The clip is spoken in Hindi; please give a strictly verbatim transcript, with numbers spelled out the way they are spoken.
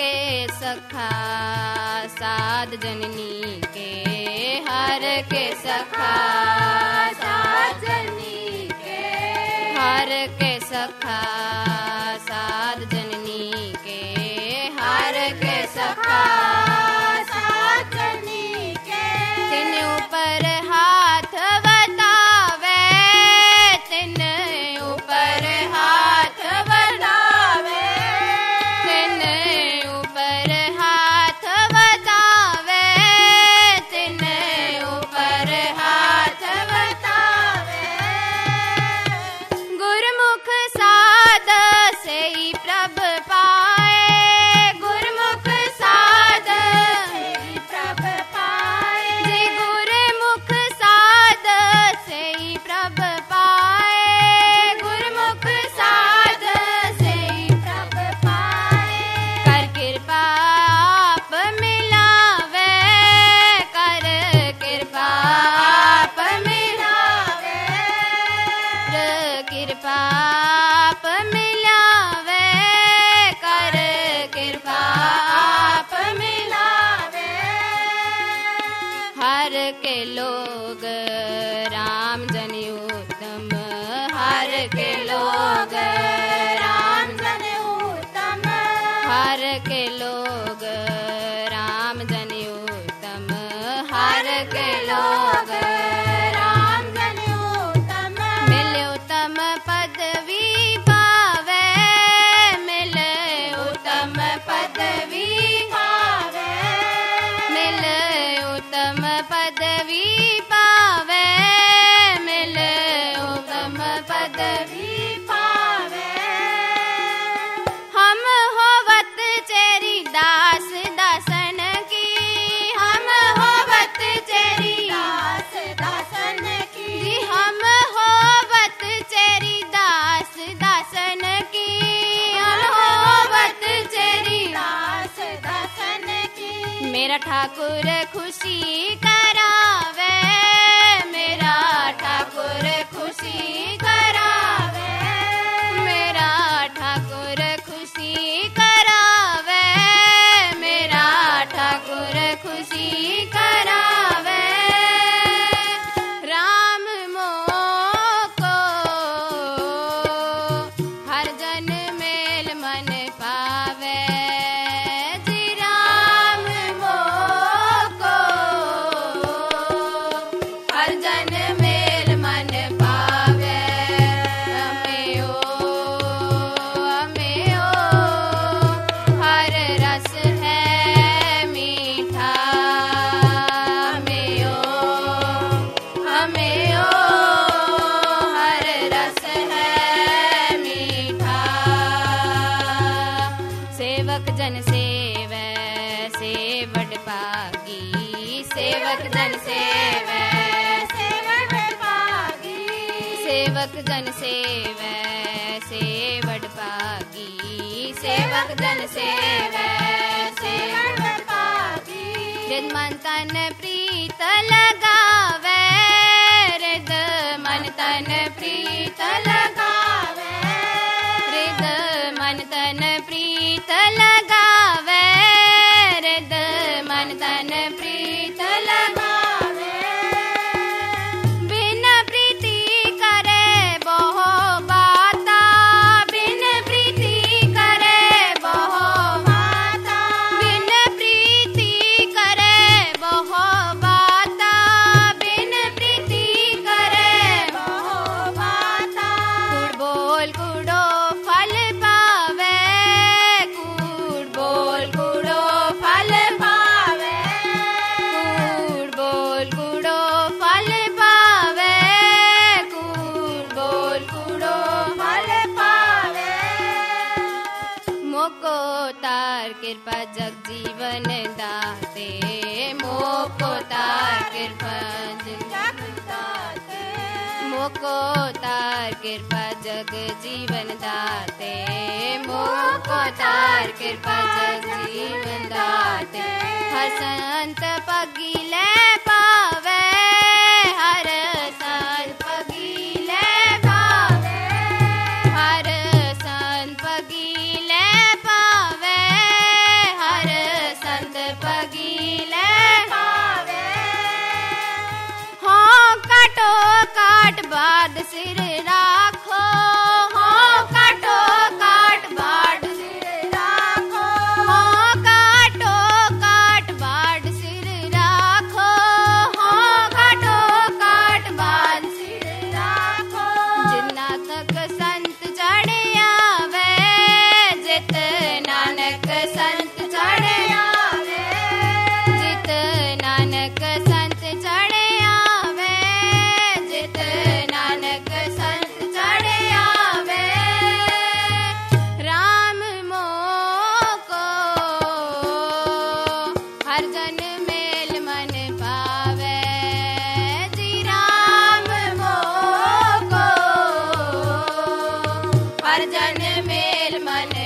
के सखा साध जननी के, हर के सखा साध जननी के, हर के सखा साध जननी के, हर के सखा साध जननी के। तिन ऊपर हाथ बतावे, तिन ऊपर हाथ बतावे, तिन ऊपर हाथ बतावे, तिन ऊपर हाथ बतावे। गुरमुख साध से ही प्रभ पाए, गुरमुख साध से ही प्रभ पाए, जी गुरमुख साध से ही प्रभ पाए, गुरमुख साध से ही प्रभ पाए। कर कृपा आप मिलावे, कर कृपा आप मिलावे, कर कृपा आप मिलावे, कर कृपा आप मिलावे। हर के लोग राम जन उत्तम, हर के लोग राम जन उत्तम, हर के लोग राम जन उत्तम, हर के लोग राम जन उत्तम। मिले उत्तम पदवी पावे, मिले उत्तम पदवी पावे, मिले उत्तम पदवी पावे, मिले उत्तम पदवी पावे। हम होवत चेरी दास दासन की, हम होवत चेरी दास दासन की, जी हम होवत चेरी दास दासन की, हम होवत चेरी दास दासन की। मेरा ठाकुर खुशी करावे, मेरा ठाकुर खुशी करावे, मेरा ठाकुर खुशी करावे, मेरा ठाकुर खुशी करावे। राम मोको हर जन मेल मन पावे, जी राम मोको हर जन मेल मन पावे। हमें ओ हमें ओ हर रस है मीठा, हमें ओ हमें ओ हर रस है मीठा। सेवक जन सेवै सेवड पागी, सेवक जन सेवै सेवड पागी, सेवक जन सेवै सेवड पागी, सेवक जन सेवै सेवड पागी। हृद मन तन प्रीत लगावे, हृद मन तन प्रीत लगावे, हृद मन तन प्रीत लगावे, हृद मन तन प्रीत लगावे। बिन प्रीति करे बहु बाता, बिन प्रीति करे बहु बाता, बिन प्रीति करे बहु बाता, बिन प्रीति करे बहु बाता। कूड़ बोल कूड़ो फल पावे, कूड़ बोल कूड़ो फल पावे, कूड़ बोल कूड़ो फल पावे, कूड़ बोल कूड़ो फल पावे। मोको तार कृपा जग जीवन दाते, मोको तार कृपा जग दाते, मोको तार कृपा जग जीवन दाते, मोको तार कृपा जग जीवन दाते। हर संत पगीले पावे, हर संत पगीले पावे, हर संत पगीले पावे, बाद सिर राखो, हो काटो काट बाट सिर राखो, हो काटो काट बाट सिर राखो, हो काटो काट बाट सिर राखो। जिन्ना तक संत चढ़े आवे, जित नानक संत चढ़े आवे, जित नानक संत चढ़े आवे, जित नानक संत चढ़े आवे। राम मोको हर जन मेल मन पावे, जी राम मोको हर जन मेल मन